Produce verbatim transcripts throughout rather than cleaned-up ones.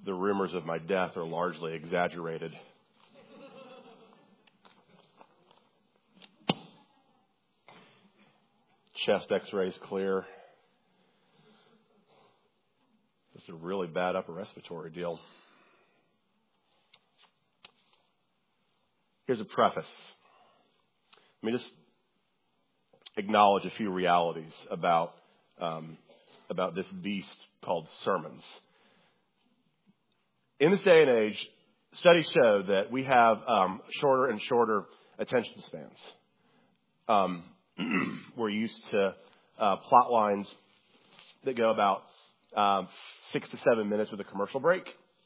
the rumors of my death are largely exaggerated. Chest x-rays clear. This is a really bad upper respiratory deal. Here's a preface. Let me just acknowledge a few realities about um, about this beast called sermons. In this day and age, studies show that we have um, shorter and shorter attention spans. Um, we're used to uh, plot lines that go about um, six to seven minutes with a commercial break.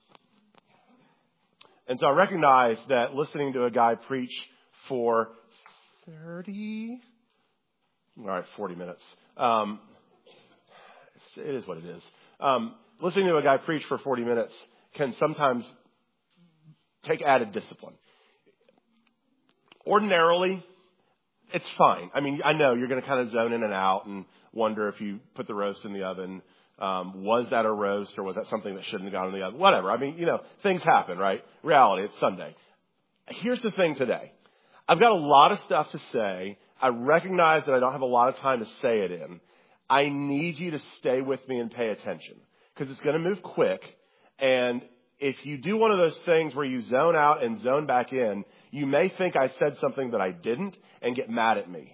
And so I recognize that listening to a guy preach for thirty, all right, forty minutes. Um, it is what it is. Um, listening to a guy preach for forty minutes can sometimes take added discipline. Ordinarily, it's fine. I mean, I know you're going to kind of zone in and out and wonder if you put the roast in the oven. Um, was that a roast or was that something that shouldn't have gone in the oven? Whatever. I mean, you know, things happen, right? Reality, it's Sunday. Here's the thing today. I've got a lot of stuff to say. I recognize that I don't have a lot of time to say it in. I need you to stay with me and pay attention because it's going to move quick. And if you do one of those things where you zone out and zone back in, you may think I said something that I didn't and get mad at me.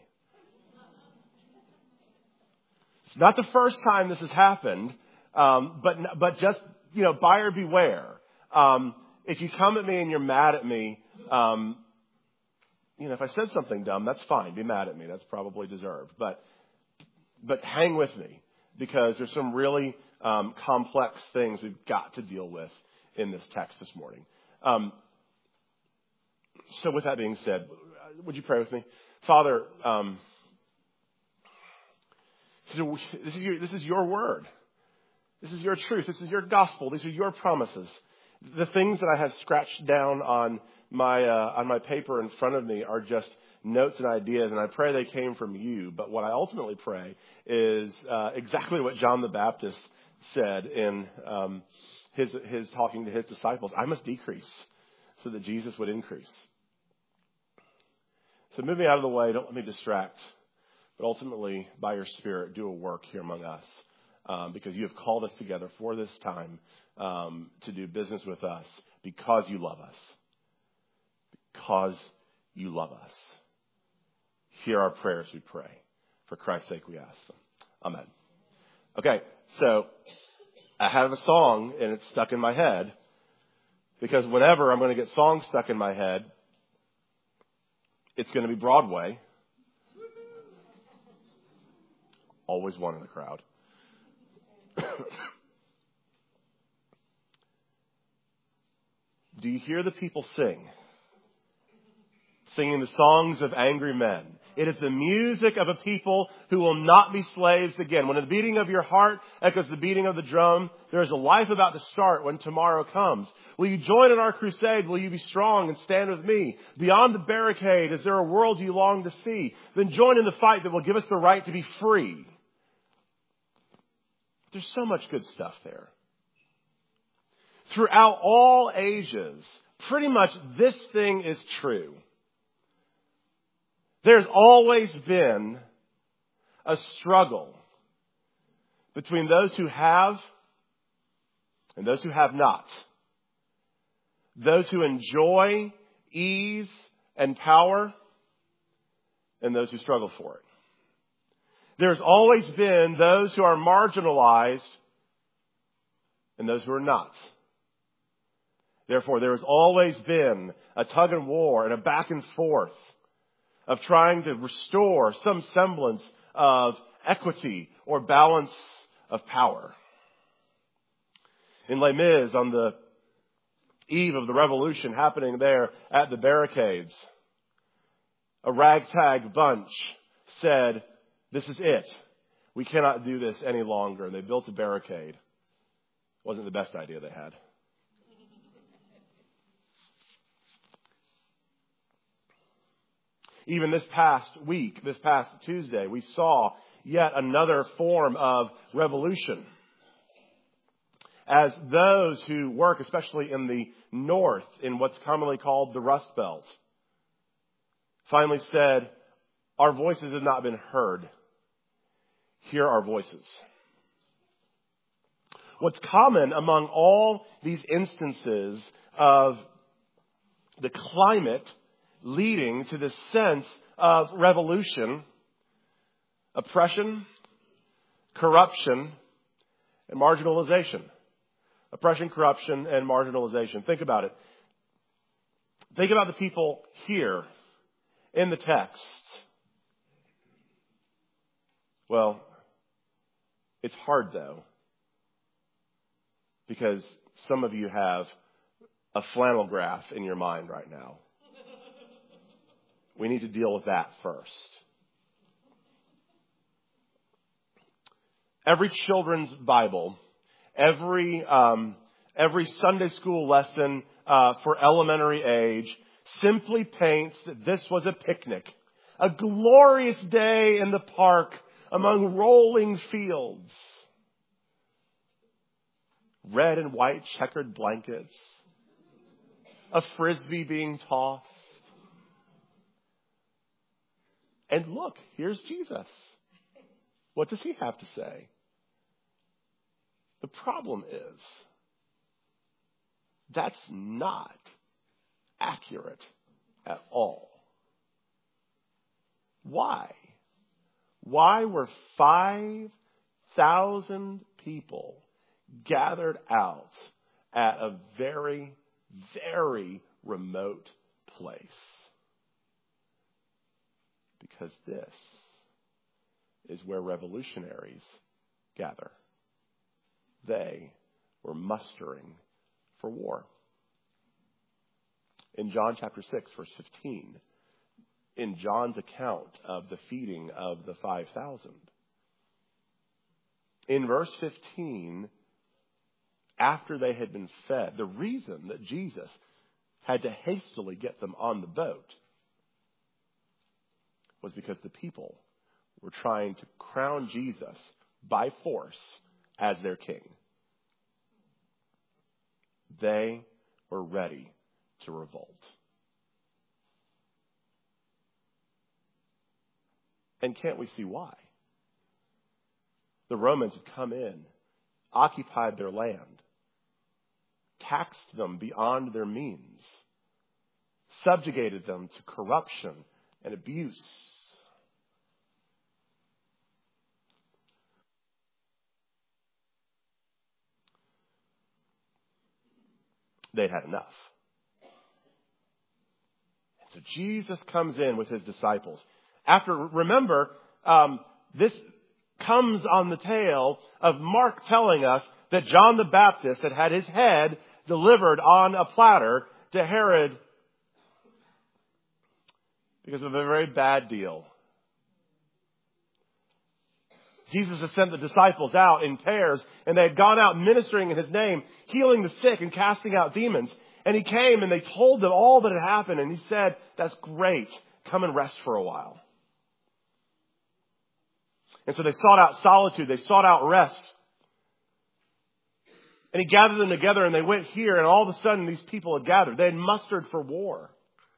It's not the first time this has happened, um, but but just, you know, buyer beware. Um, if you come at me and you're mad at me, um, you know, if I said something dumb, that's fine. Be mad at me. That's probably deserved. But but hang with me because there's some really um, complex things we've got to deal with in this text this morning. Um, so with that being said, would you pray with me? Father, um, this is your, this is your word. This is your truth. This is your gospel. These are your promises. The things that I have scratched down on my uh, on my paper in front of me are just notes and ideas, and I pray they came from you. But what I ultimately pray is uh, exactly what John the Baptist said in um, his his talking to his disciples. I must decrease so that Jesus would increase. So move me out of the way. Don't let me distract. But ultimately, by your Spirit, do a work here among us. Um, because you have called us together for this time um, to do business with us because you love us. Because you love us. Hear our prayers, we pray. For Christ's sake, we ask them. Amen. Okay, so I have a song, and it's stuck in my head. Because whenever I'm going to get songs stuck in my head, it's going to be Broadway. Always one in the crowd. Do you hear the people sing? Singing the songs of angry men. It is the music of a people who will not be slaves again. When the beating of your heart echoes the beating of the drum, there is a life about to start when tomorrow comes. Will you join in our crusade? Will you be strong and stand with me? Beyond the barricade, is there a world you long to see? Then join in the fight that will give us the right to be free. There's so much good stuff there. Throughout all ages, pretty much this thing is true. There's always been a struggle between those who have and those who have not. Those who enjoy ease and power and those who struggle for it. There's always been those who are marginalized and those who are not. Therefore, there has always been a tug and war and a back and forth of trying to restore some semblance of equity or balance of power. In Les Mis, on the eve of the revolution happening there at the barricades, a ragtag bunch said, "This is it. We cannot do this any longer." And they built a barricade. Wasn't the best idea they had. Even this past week, this past Tuesday, we saw yet another form of revolution as those who work, especially in the north, in what's commonly called the Rust Belt, finally said, our voices have not been heard. Hear our voices. What's common among all these instances of the climate leading to this sense of revolution, oppression, corruption, and marginalization. Oppression, corruption, and marginalization. Think about it. Think about the people here in the text. Well, it's hard though, because some of you have a flannel graph in your mind right now. We need to deal with that first. Every children's Bible, every um, every Sunday school lesson uh, for elementary age simply paints that this was a picnic, a glorious day in the park among rolling fields, red and white checkered blankets, a frisbee being tossed. And look, here's Jesus. What does he have to say? The problem is, that's not accurate at all. Why? Why were five thousand people gathered out at a very, very remote place? Because this is where revolutionaries gather. They were mustering for war. In John chapter six, verse fifteen, in John's account of the feeding of the five thousand, in verse fifteen, after they had been fed, the reason that Jesus had to hastily get them on the boat was because the people were trying to crown Jesus by force as their king. They were ready to revolt. And can't we see why? The Romans had come in, occupied their land, taxed them beyond their means, subjugated them to corruption and abuse. They'd had enough. And so Jesus comes in with his disciples. After, remember, um, this comes on the tail of Mark telling us that John the Baptist had had his head delivered on a platter to Herod because of a very bad deal. Jesus had sent the disciples out in pairs, and they had gone out ministering in his name, healing the sick and casting out demons. And he came and they told them all that had happened. And he said, that's great. Come and rest for a while. And so they sought out solitude. They sought out rest. And he gathered them together and they went here, and all of a sudden these people had gathered. They had mustered for war.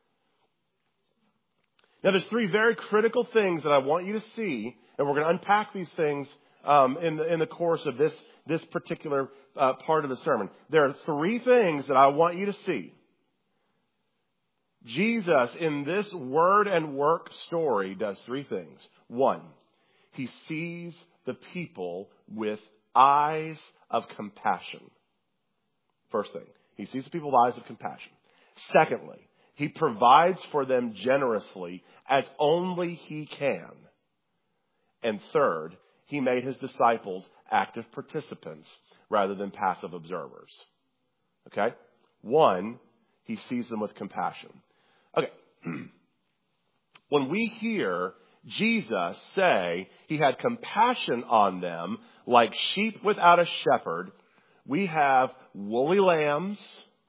Now there's three very critical things that I want you to see, and we're going to unpack these things um, in, the, in the course of this, this particular uh, part of the sermon. There are three things that I want you to see. Jesus, in this word and work story, does three things. One, he sees the people with eyes of compassion. First thing, he sees the people with eyes of compassion. Secondly, he provides for them generously as only he can. And third, he made his disciples active participants rather than passive observers. Okay? One, he sees them with compassion. Okay. When we hear Jesus say he had compassion on them like sheep without a shepherd, we have woolly lambs,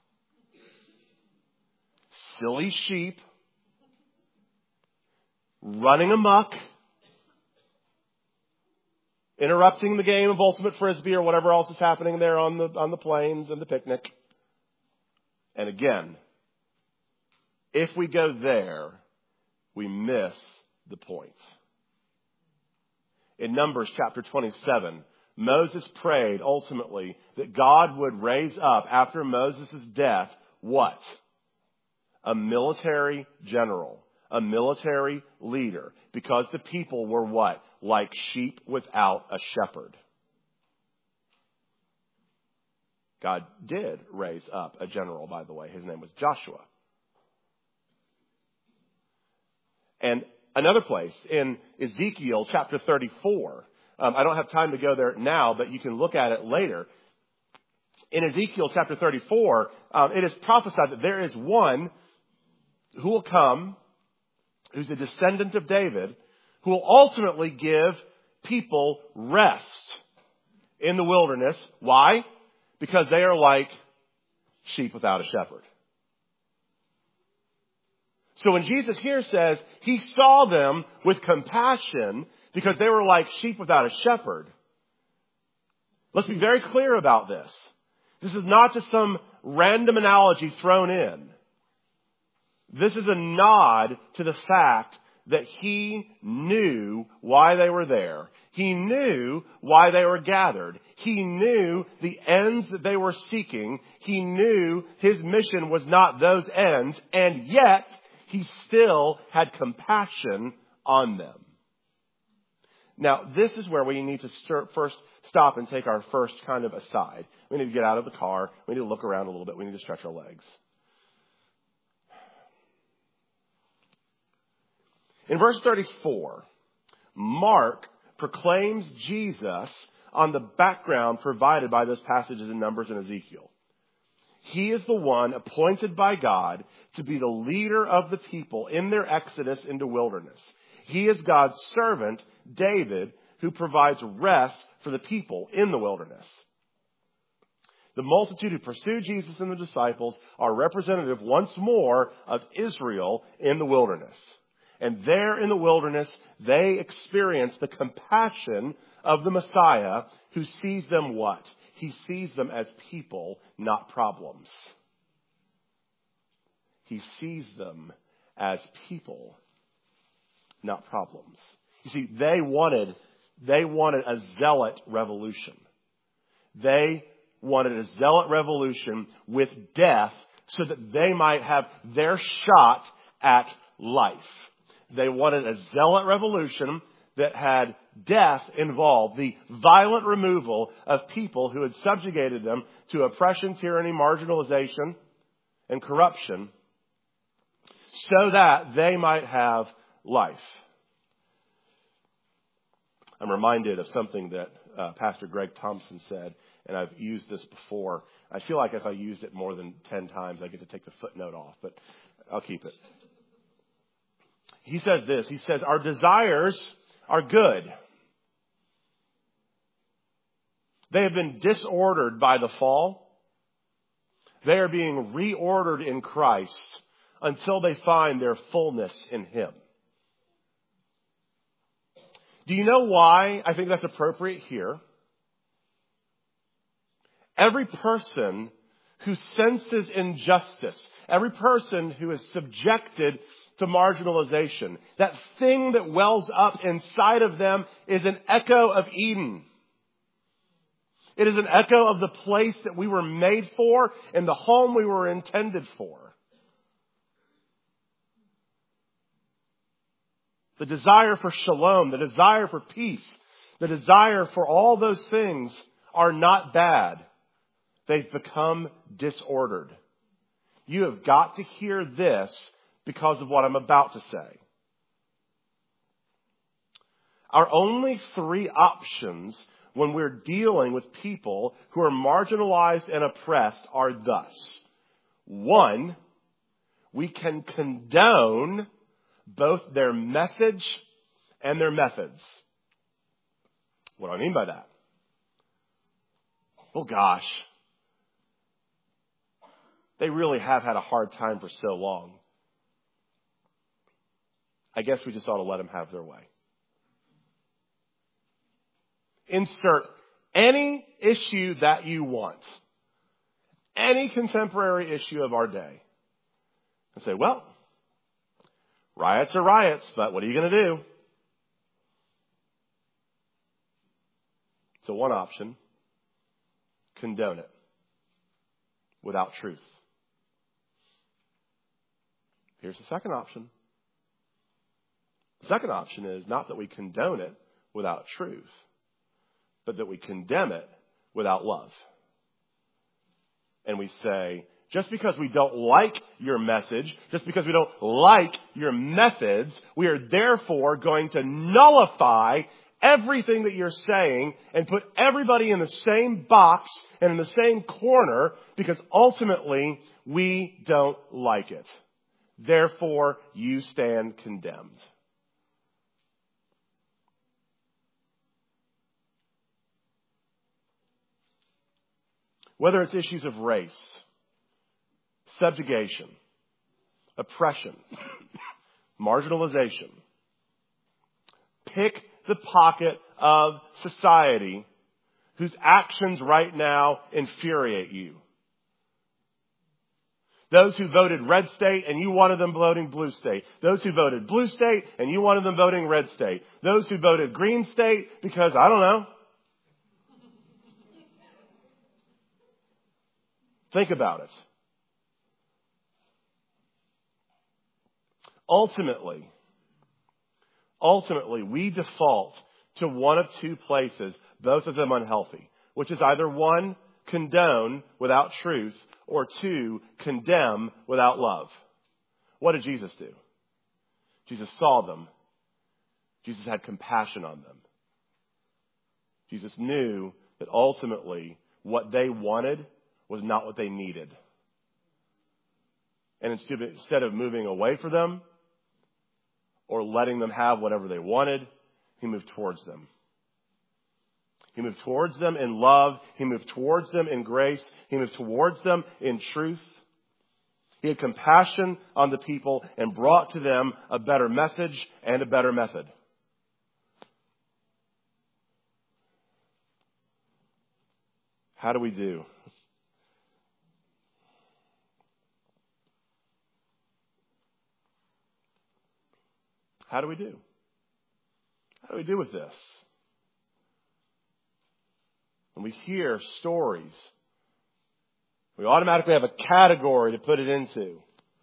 silly sheep, running amok interrupting the game of ultimate frisbee or whatever else is happening there on the, on the plains and the picnic. And again, if we go there, we miss the point. In Numbers chapter twenty-seven, Moses prayed ultimately that God would raise up after Moses' death what? A military general, a military leader, because the people were what? Like sheep without a shepherd. God did raise up a general, by the way. His name was Joshua. And another place in Ezekiel chapter thirty-four, um, I don't have time to go there now, but you can look at it later. In Ezekiel chapter thirty-four, um, it is prophesied that there is one who will come, who's a descendant of David, who will ultimately give people rest in the wilderness. Why? Because they are like sheep without a shepherd. So when Jesus here says he saw them with compassion because they were like sheep without a shepherd, let's be very clear about this. This is not just some random analogy thrown in. This is a nod to the fact that he knew why they were there. He knew why they were gathered. He knew the ends that they were seeking. He knew his mission was not those ends, and yet he still had compassion on them. Now, this is where we need to start, first stop and take our first kind of aside. We need to get out of the car. We need to look around a little bit. We need to stretch our legs. In verse thirty-four, Mark proclaims Jesus on the background provided by those passages in Numbers and Ezekiel. He is the one appointed by God to be the leader of the people in their exodus into wilderness. He is God's servant, David, who provides rest for the people in the wilderness. The multitude who pursue Jesus and the disciples are representative once more of Israel in the wilderness. And there in the wilderness, they experience the compassion of the Messiah who sees them what? He sees them as people, not problems. He sees them as people, not problems. You see, they wanted, they wanted a zealot revolution. They wanted a zealot revolution with death so that they might have their shot at life. They wanted a zealot revolution that had death involved, the violent removal of people who had subjugated them to oppression, tyranny, marginalization, and corruption, so that they might have life. I'm reminded of something that uh, Pastor Greg Thompson said, and I've used this before. I feel like if I used it more than ten times, I get to take the footnote off, but I'll keep it. He says this, he says, our desires are good. They have been disordered by the fall. They are being reordered in Christ until they find their fullness in Him. Do you know why I think that's appropriate here? Every person who senses injustice, every person who is subjected to marginalization, that thing that wells up inside of them is an echo of Eden. It is an echo of the place that we were made for and the home we were intended for. The desire for shalom, the desire for peace, the desire for all those things are not bad. They've become disordered. You have got to hear this because of what I'm about to say. Our only three options when we're dealing with people who are marginalized and oppressed are thus. One, we can condone both their message and their methods. What do I mean by that? Oh gosh, they really have had a hard time for so long. I guess we just ought to let them have their way. insert any issue that you want, any contemporary issue of our day, and say, well, riots are riots, but what are you going to do? So one option, condone it without truth. Here's the second option. The second option is not that we condone it without truth, but that we condemn it without love. And we say, just because we don't like your message, just because we don't like your methods, we are therefore going to nullify everything that you're saying and put everybody in the same box and in the same corner because ultimately we don't like it. Therefore, you stand condemned. Whether it's issues of race, subjugation, oppression, marginalization, pick the pocket of society whose actions right now infuriate you. Those who voted red state and you wanted them voting blue state. Those who voted blue state and you wanted them voting red state. Those who voted green state because, I don't know. Think about it. Ultimately, ultimately, we default to one of two places, both of them unhealthy, which is either one, condone without truth, or two, condemn without love. What did Jesus do? Jesus saw them. Jesus had compassion on them. Jesus knew that ultimately what they wanted was not what they needed. And instead of moving away from them or letting them have whatever they wanted, he moved towards them. He moved towards them in love. He moved towards them in grace. He moved towards them in truth. He had compassion on the people and brought to them a better message and a better method. How do we do? How do we do? How do we do with this? When we hear stories, we automatically have a category to put it into.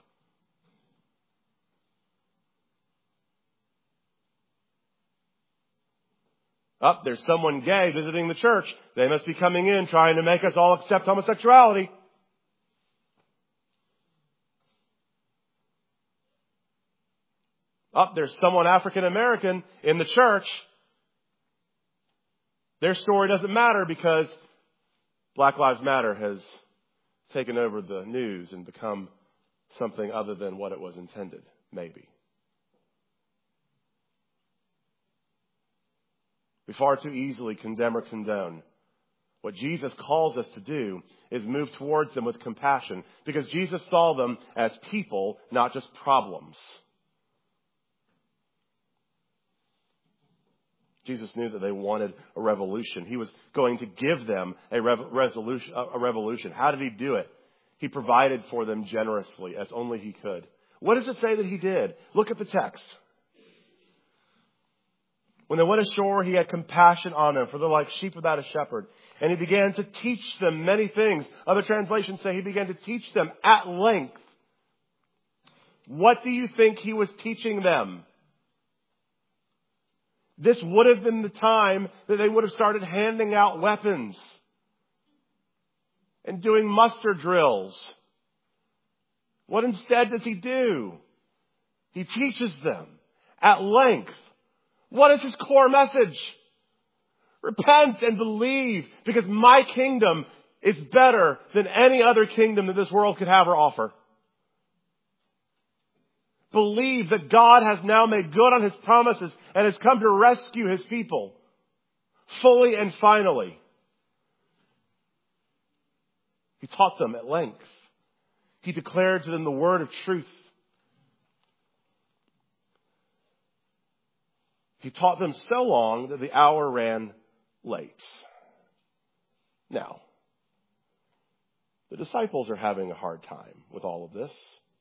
Oh, there's someone gay visiting the church. They must be coming in trying to make us all accept homosexuality. Oh, there's someone African American in the church. Their story doesn't matter because Black Lives Matter has taken over the news and become something other than what it was intended, maybe. We far too easily condemn or condone. What Jesus calls us to do is move towards them with compassion because Jesus saw them as people, not just problems. Jesus knew that they wanted a revolution. He was going to give them a rev- resolution, a revolution. How did he do it? He provided for them generously as only he could. What does it say that he did? Look at the text. When they went ashore, he had compassion on them, for they're like sheep without a shepherd. And he began to teach them many things. Other translations say he began to teach them at length. What do you think he was teaching them? This would have been the time that they would have started handing out weapons and doing muster drills. What instead does he do? He teaches them at length. What is his core message? Repent and believe, because my kingdom is better than any other kingdom that this world could have or offer. Believe that God has now made good on his promises and has come to rescue his people fully and finally. He taught them at length. He declared to them the word of truth. He taught them so long that the hour ran late. Now, the disciples are having a hard time with all of this.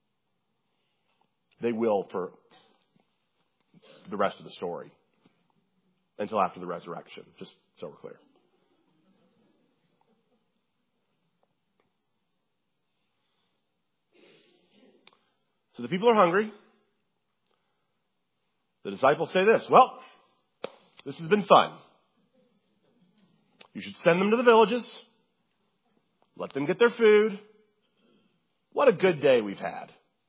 They will for the rest of the story until after the resurrection, just so we're clear. So the people are hungry. The disciples say this, well, this has been fun. You should send them to the villages. Let them get their food. What a good day we've had.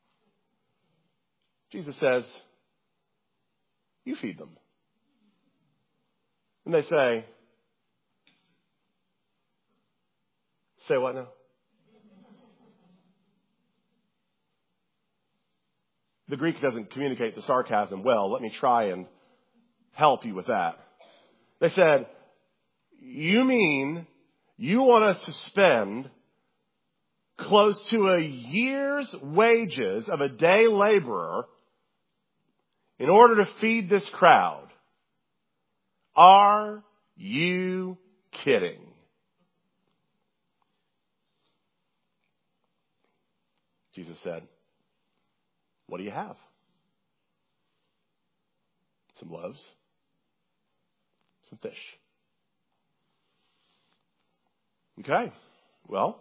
Jesus says, you feed them. And they say, say what now? The Greek doesn't communicate the sarcasm well. Let me try and help you with that. They said, you mean you want us to spend close to a year's wages of a day laborer in order to feed this crowd? Are you kidding? Jesus said, what do you have? Some loaves, some fish. Okay, well,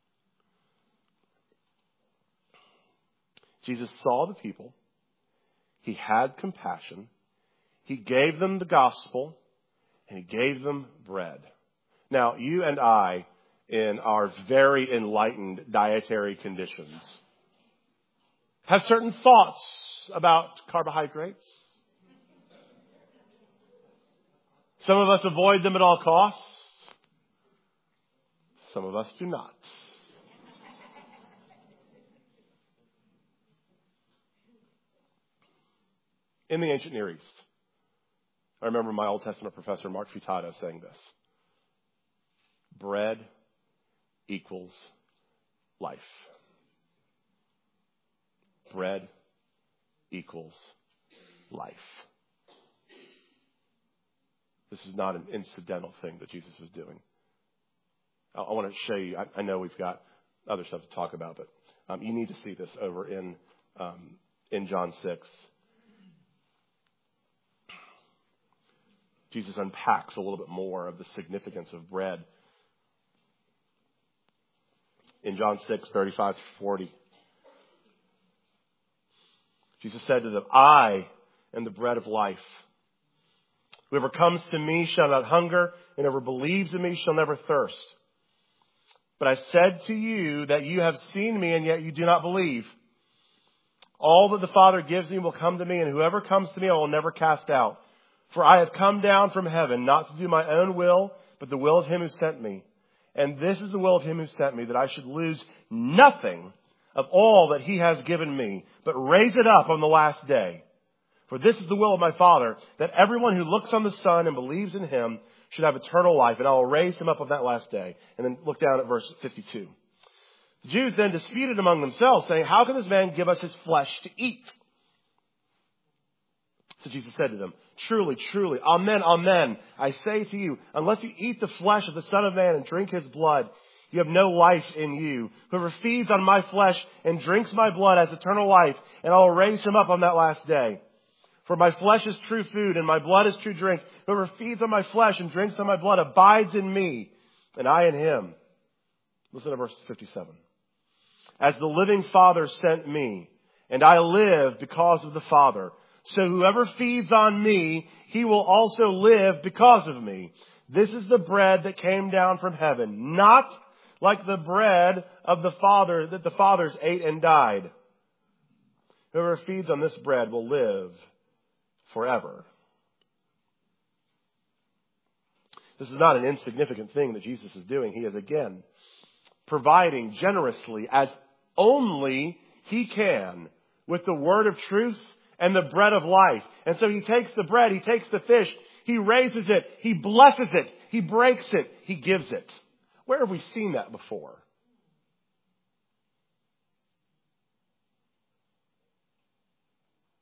Jesus saw the people. He had compassion. He gave them the gospel, and he gave them bread. Now, you and I, in our very enlightened dietary conditions, have certain thoughts about carbohydrates. Some of us avoid them at all costs. Some of us do not. In the ancient Near East, I remember my Old Testament professor, Mark Futato, saying this. Bread equals life. Bread equals life. This is not an incidental thing that Jesus was doing. I, I want to show you. I, I know we've got other stuff to talk about, but um, you need to see this over in um, in John six. Jesus unpacks a little bit more of the significance of bread. In John six, thirty-five to forty. Jesus said to them, I am the bread of life. Whoever comes to me shall not hunger, and whoever believes in me shall never thirst. But I said to you that you have seen me, and yet you do not believe. All that the Father gives me will come to me, and whoever comes to me I will never cast out. For I have come down from heaven, not to do my own will, but the will of him who sent me. And this is the will of him who sent me, that I should lose nothing of all that he has given me, but raise it up on the last day. For this is the will of my Father, that everyone who looks on the Son and believes in him should have eternal life, and I will raise him up on that last day. And then look down at verse fifty-two. The Jews then disputed among themselves, saying, how can this man give us his flesh to eat? So Jesus said to them, truly, truly, amen, amen, I say to you, unless you eat the flesh of the Son of Man and drink his blood, you have no life in you. Whoever feeds on my flesh and drinks my blood has eternal life, and I will raise him up on that last day. For my flesh is true food, and my blood is true drink. Whoever feeds on my flesh and drinks on my blood abides in me, and I in him. Listen to verse fifty-seven. As the living Father sent me, and I live because of the Father, so whoever feeds on me, he will also live because of me. This is the bread that came down from heaven, not like the bread of the Father that the fathers ate and died. Whoever feeds on this bread will live forever. This is not an insignificant thing that Jesus is doing. He is again providing generously as only he can with the word of truth and the bread of life. And so he takes the bread, he takes the fish, he raises it, he blesses it, he breaks it, he gives it. Where have we seen that before?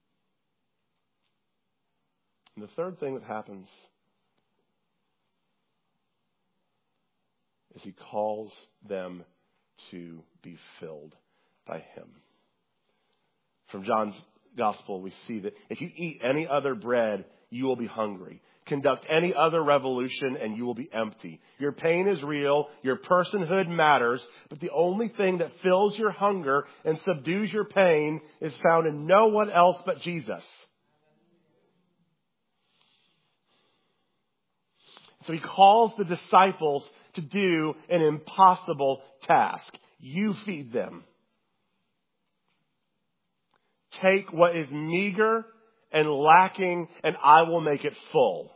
And the third thing that happens is he calls them to be filled by him. From John's gospel, we see that if you eat any other bread, you will be hungry. Conduct any other revolution and you will be empty. Your pain is real. Your personhood matters. But the only thing that fills your hunger and subdues your pain is found in no one else but Jesus. So he calls the disciples to do an impossible task. You feed them. Take what is meager and lacking, and I will make it full.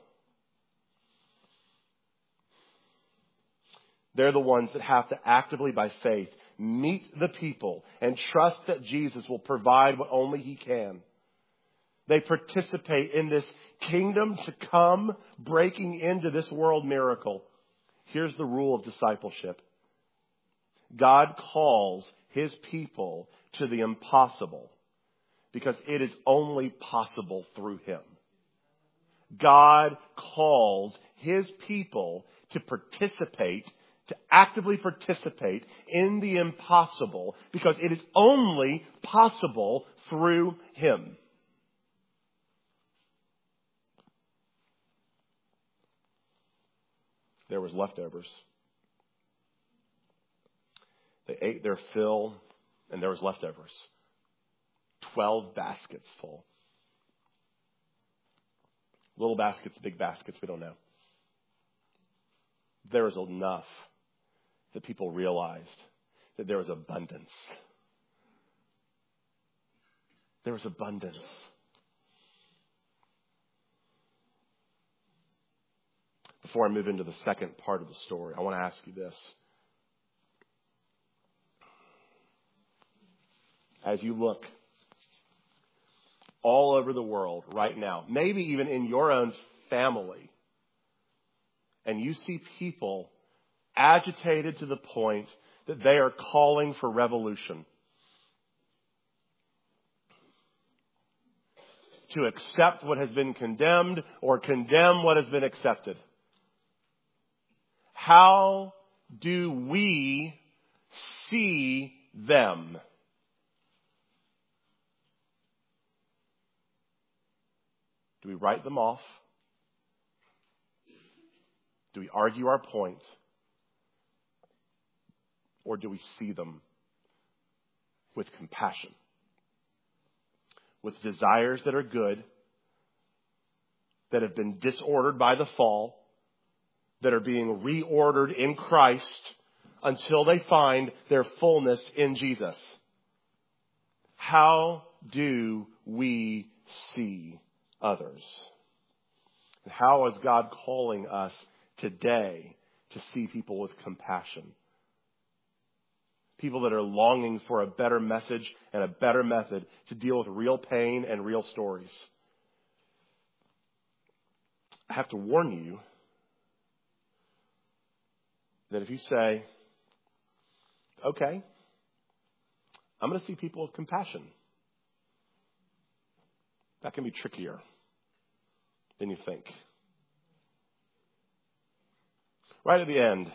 They're the ones that have to actively, by faith, meet the people and trust that Jesus will provide what only he can. They participate in this kingdom to come, breaking into this world miracle. Here's the rule of discipleship. God calls his people to the impossible because it is only possible through him. God calls his people to participate, to actively participate in the impossible because it is only possible through him. There was leftovers. They ate their fill and there was leftovers. Twelve baskets full. Little baskets, big baskets, we don't know. There was enough that people realized that there was abundance. There was abundance. Before I move into the second part of the story, I want to ask you this. As you look all over the world right now, maybe even in your own family, and you see people agitated to the point that they are calling for revolution, to accept what has been condemned or condemn what has been accepted. How do we see them? Do we write them off? Do we argue our point? Or do we see them with compassion? With desires that are good, that have been disordered by the fall, that are being reordered in Christ until they find their fullness in Jesus. How do we see others? And how is God calling us today to see people with compassion? People that are longing for a better message and a better method to deal with real pain and real stories. I have to warn you that if you say, okay, I'm going to see people with compassion, that can be trickier than you think. Right at the end,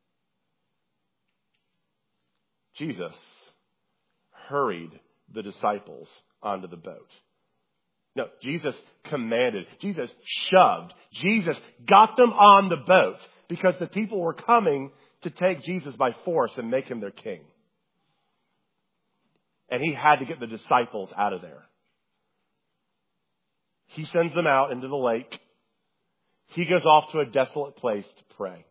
Jesus hurried the disciples onto the boat. No, Jesus commanded. Jesus shoved. Jesus got them on the boat because the people were coming to take Jesus by force and make him their king. And he had to get the disciples out of there. He sends them out into the lake. He goes off to a desolate place to pray.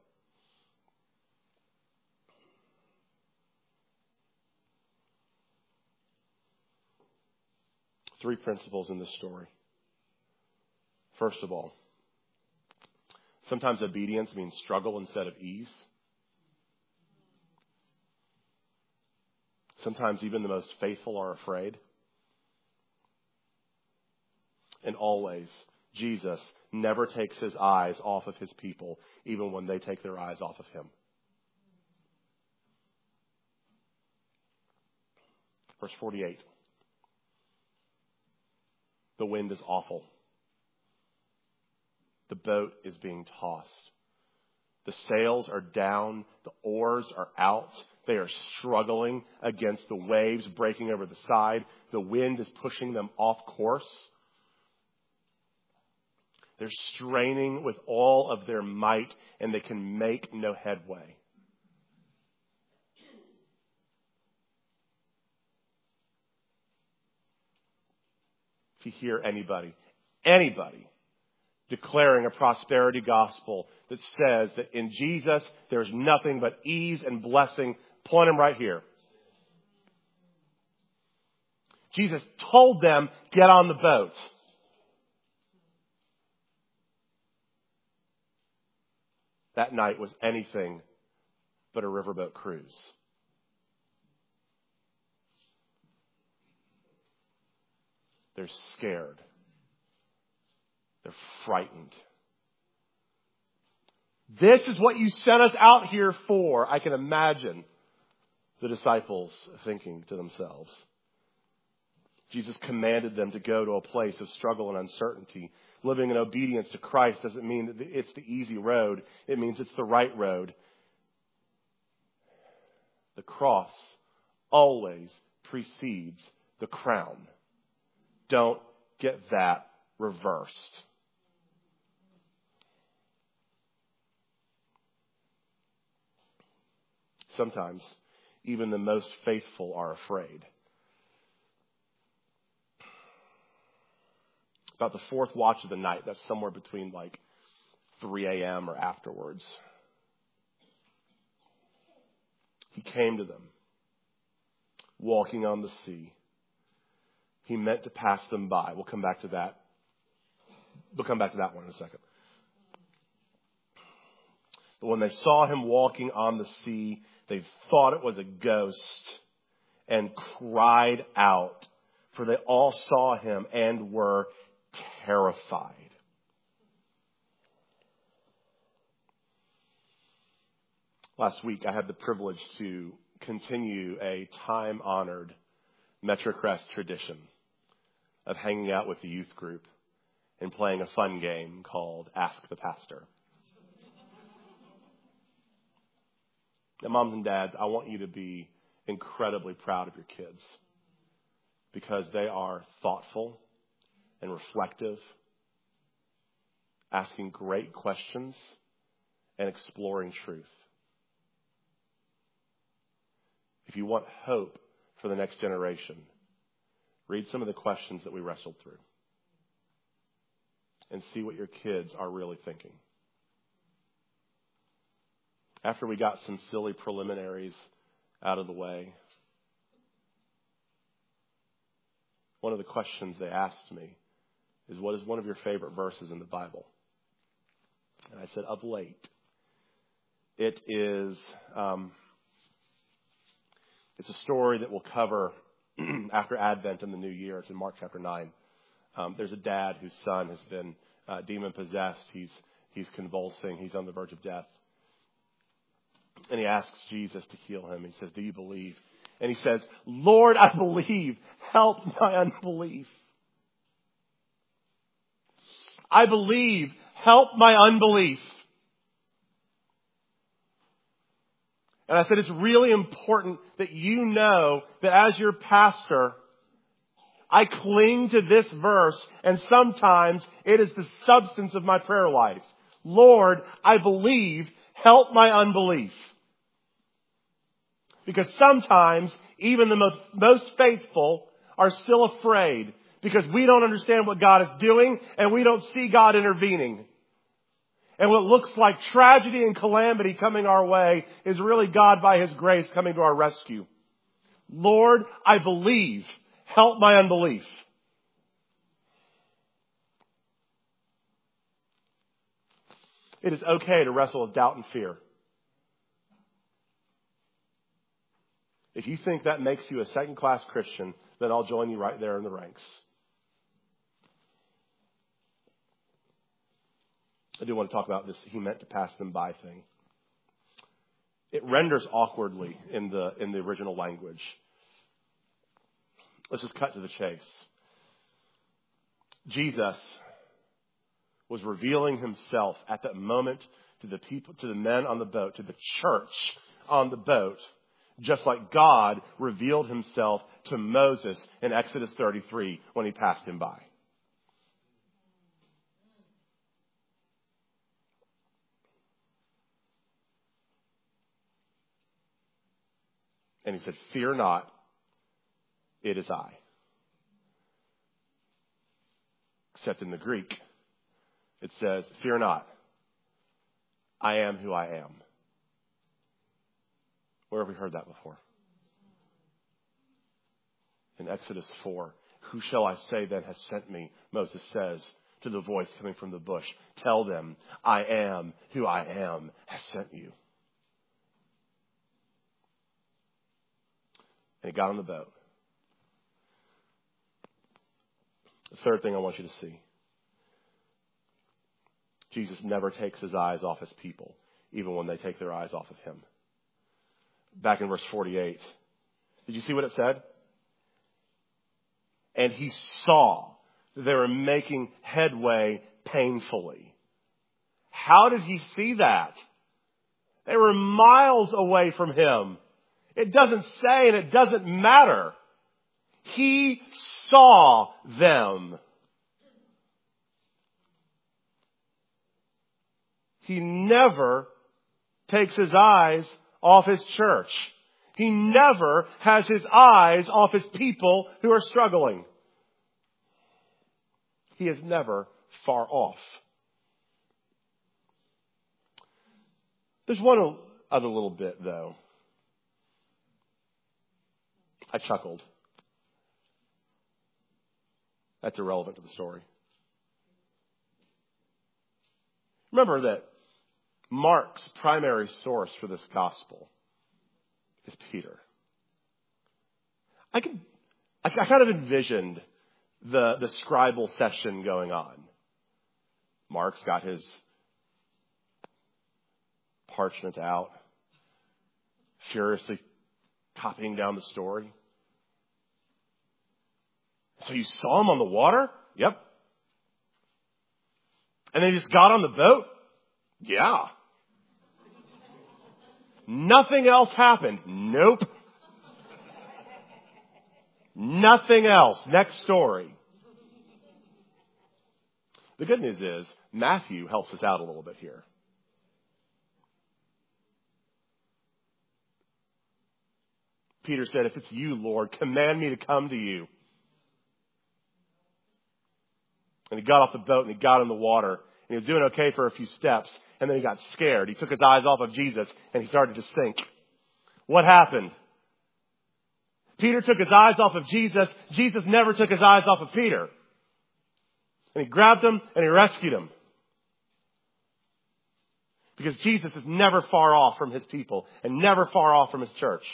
Three principles in this story. First of all, sometimes obedience means struggle instead of ease. Sometimes even the most faithful are afraid. And always, Jesus never takes his eyes off of his people, even when they take their eyes off of him. Verse forty-eight. The wind is awful. The boat is being tossed. The sails are down. The oars are out. They are struggling against the waves breaking over the side. The wind is pushing them off course. They're straining with all of their might, and they can make no headway. If you hear anybody, anybody declaring a prosperity gospel that says that in Jesus there's nothing but ease and blessing, point them right here. Jesus told them, get on the boat. That night was anything but a riverboat cruise. They're scared. They're frightened. This is what you sent us out here for. I can imagine the disciples thinking to themselves. Jesus commanded them to go to a place of struggle and uncertainty. Living in obedience to Christ doesn't mean that it's the easy road. It means it's the right road. The cross always precedes the crown. Don't get that reversed. Sometimes even the most faithful are afraid. About the fourth watch of the night, that's somewhere between like three a.m. or afterwards, he came to them, walking on the sea. He meant to pass them by. We'll come back to that. We'll come back to that one in a second. But when they saw him walking on the sea, they thought it was a ghost and cried out, for they all saw him and were terrified. Last week, I had the privilege to continue a time-honored Metrocrest tradition of hanging out with the youth group and playing a fun game called Ask the Pastor. Now, moms and dads, I want you to be incredibly proud of your kids because they are thoughtful and reflective, asking great questions and exploring truth. If you want hope for the next generation, read some of the questions that we wrestled through and see what your kids are really thinking. After we got some silly preliminaries out of the way, one of the questions they asked me is, what is one of your favorite verses in the Bible? And I said, of late, it is, um, it's a story that we'll cover after Advent in the new year. It's in Mark chapter nine. Um, there's a dad whose son has been uh, demon-possessed. He's, he's convulsing. He's on the verge of death. And he asks Jesus to heal him. He says, do you believe? And he says, Lord, I believe. Help my unbelief. I believe. Help my unbelief. And I said, it's really important that you know that as your pastor, I cling to this verse, and sometimes it is the substance of my prayer life. Lord, I believe. Help my unbelief. Because sometimes even the most, most faithful are still afraid because we don't understand what God is doing and we don't see God intervening. And what looks like tragedy and calamity coming our way is really God by His grace coming to our rescue. Lord, I believe. Help my unbelief. It is okay to wrestle with doubt and fear. If you think that makes you a second-class Christian, then I'll join you right there in the ranks. I do want to talk about this he meant to pass them by thing. It renders awkwardly in the in the original language. Let's just cut to the chase. Jesus was revealing himself at that moment to the people, to the men on the boat, to the church on the boat, just like God revealed himself to Moses in Exodus thirty-three when he passed him by. And he said, fear not, it is I. Except in the Greek, it says, fear not, I am who I am. Where have we heard that before? In Exodus four, who shall I say then has sent me? Moses says to the voice coming from the bush, tell them, I am who I am has sent you. And he got on the boat. The third thing I want you to see. Jesus never takes his eyes off his people, even when they take their eyes off of him. Back in verse forty-eight. Did you see what it said? And he saw that they were making headway painfully. How did he see that? They were miles away from him. It doesn't say and it doesn't matter. He saw them. He never takes his eyes off his church. He never has his eyes off his people who are struggling. He is never far off. There's one other little bit, though. I chuckled. That's irrelevant to the story. Remember that Mark's primary source for this gospel is Peter. I could, I, I kind of envisioned the, the scribal session going on. Mark's got his parchment out, furiously copying down the story. So you saw him on the water? Yep. And then he just got on the boat? Yeah. Nothing else happened? Nope. Nothing else. Next story. The good news is Matthew helps us out a little bit here. Peter said, if it's you, Lord, command me to come to you. And he got off the boat and he got in the water. And he was doing okay for a few steps. And then he got scared. He took his eyes off of Jesus and he started to sink. What happened? Peter took his eyes off of Jesus. Jesus never took his eyes off of Peter. And he grabbed him and he rescued him. Because Jesus is never far off from his people and never far off from his church.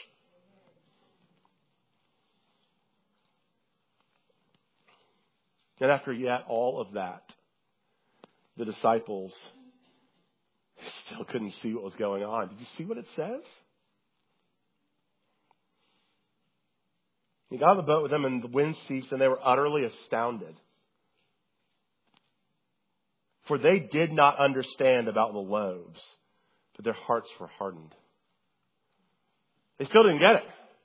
And after yet all of that, the disciples still couldn't see what was going on. Did you see what it says? He got on the boat with them and the wind ceased and they were utterly astounded. For they did not understand about the loaves, but their hearts were hardened. They still didn't get it.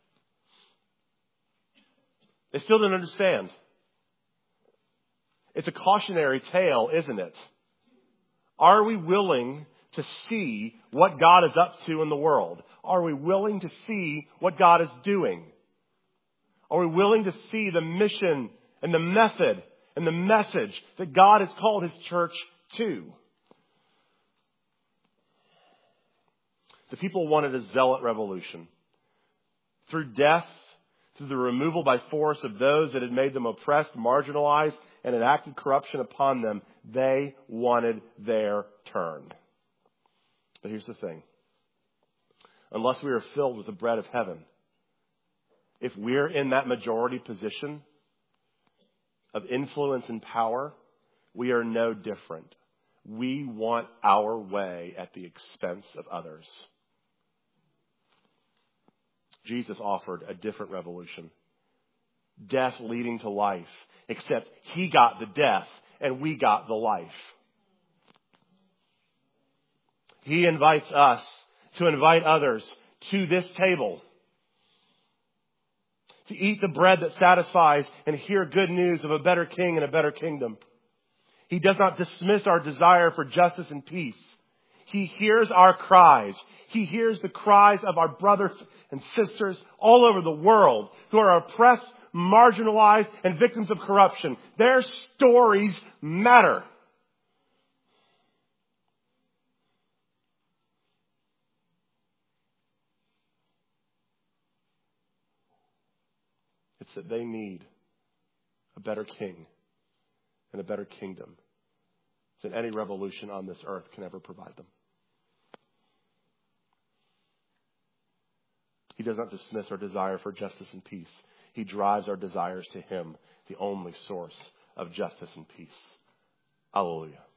They still didn't understand. It's a cautionary tale, isn't it? Are we willing to see what God is up to in the world? Are we willing to see what God is doing? Are we willing to see the mission and the method and the message that God has called his church to? The people wanted a zealot revolution. Through death, through the removal by force of those that had made them oppressed, marginalized, and enacted corruption upon them, they wanted their turn. But here's the thing. Unless we are filled with the bread of heaven, if we're in that majority position of influence and power, we are no different. We want our way at the expense of others. Jesus offered a different revolution. Death leading to life. Except he got the death and we got the life. He invites us to invite others to this table, to eat the bread that satisfies and hear good news of a better king and a better kingdom. He does not dismiss our desire for justice and peace. He hears our cries. He hears the cries of our brothers and sisters all over the world who are oppressed, marginalized, and victims of corruption. Their stories matter. It's that they need a better king and a better kingdom than any revolution on this earth can ever provide them. He does not dismiss our desire for justice and peace. He drives our desires to Him, the only source of justice and peace. Hallelujah.